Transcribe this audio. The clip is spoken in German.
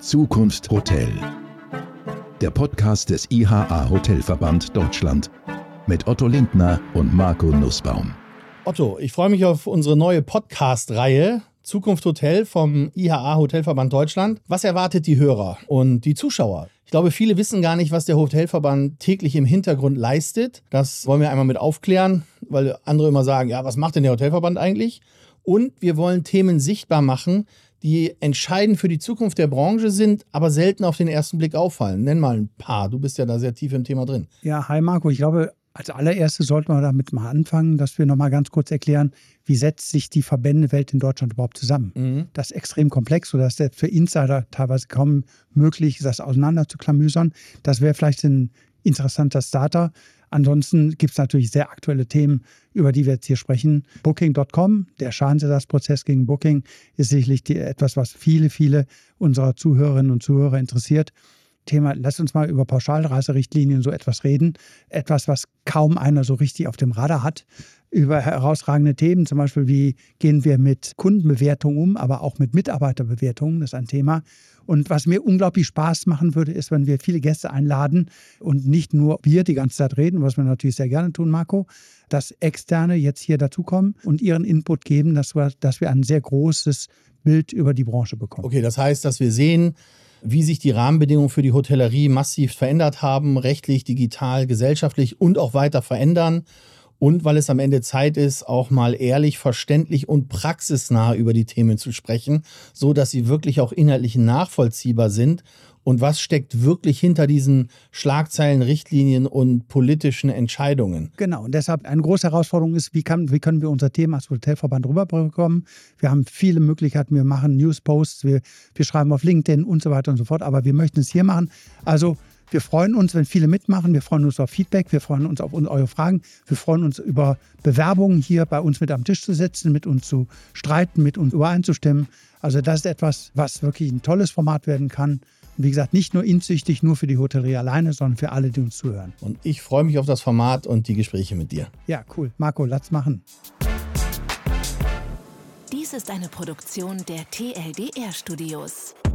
Zukunft Hotel. Der Podcast des IHA Hotelverband Deutschland mit Otto Lindner und Marco Nussbaum. Otto, ich freue mich auf unsere neue Podcast-Reihe Zukunft Hotel vom IHA Hotelverband Deutschland. Was erwartet die Hörer und die Zuschauer? Ich glaube, viele wissen gar nicht, was der Hotelverband täglich im Hintergrund leistet. Das wollen wir einmal mit aufklären, weil andere immer sagen, ja, was macht denn der Hotelverband eigentlich? Und wir wollen Themen sichtbar machen, die entscheidend für die Zukunft der Branche sind, aber selten auf den ersten Blick auffallen. Nenn mal ein paar, du bist ja da sehr tief im Thema drin. Ja, hi Marco, ich glaube, als allererstes sollten wir damit mal anfangen, dass wir nochmal ganz kurz erklären, wie setzt sich die Verbändewelt in Deutschland überhaupt zusammen. Das ist extrem komplex, sodass das für Insider teilweise kaum möglich ist, das auseinander zu klamüsern. Das wäre vielleicht ein interessanter Starter. Ansonsten gibt es natürlich sehr aktuelle Themen, über die wir jetzt hier sprechen. Booking.com, der Schadensersatzprozess gegen Booking, ist sicherlich etwas, was viele unserer Zuhörerinnen und Zuhörer interessiert. Thema, lass uns mal über Pauschalreiserichtlinien so etwas reden. Etwas, was kaum einer so richtig auf dem Radar hat. Über herausragende Themen, zum Beispiel, wie gehen wir mit Kundenbewertungen um, aber auch mit Mitarbeiterbewertungen, das ist ein Thema. Und was mir unglaublich Spaß machen würde, ist, wenn wir viele Gäste einladen und nicht nur wir die ganze Zeit reden, was wir natürlich sehr gerne tun, Marco, dass Externe jetzt hier dazukommen und ihren Input geben, dass wir ein sehr großes Bild über die Branche bekommen. Okay, das heißt, dass wir sehen, wie sich die Rahmenbedingungen für die Hotellerie massiv verändert haben, rechtlich, digital, gesellschaftlich und auch weiter verändern. Und weil es am Ende Zeit ist, auch mal ehrlich, verständlich und praxisnah über die Themen zu sprechen, so dass sie wirklich auch inhaltlich nachvollziehbar sind. Und was steckt wirklich hinter diesen Schlagzeilen, Richtlinien und politischen Entscheidungen? Genau, und deshalb eine große Herausforderung ist, wie können wir unser Thema als Hotelverband rüberbekommen? Wir haben viele Möglichkeiten, wir machen Newsposts, wir schreiben auf LinkedIn und so weiter und so fort, aber wir möchten es hier machen. Also wir freuen uns, wenn viele mitmachen, wir freuen uns auf Feedback, wir freuen uns auf eure Fragen, wir freuen uns über Bewerbungen hier bei uns mit am Tisch zu sitzen, mit uns zu streiten, mit uns übereinzustimmen. Also das ist etwas, was wirklich ein tolles Format werden kann. Und wie gesagt, nicht nur inzüchtig, nur für die Hotellerie alleine, sondern für alle, die uns zuhören. Und ich freue mich auf das Format und die Gespräche mit dir. Ja, cool. Marco, lass machen. Dies ist eine Produktion der TLDR Studios.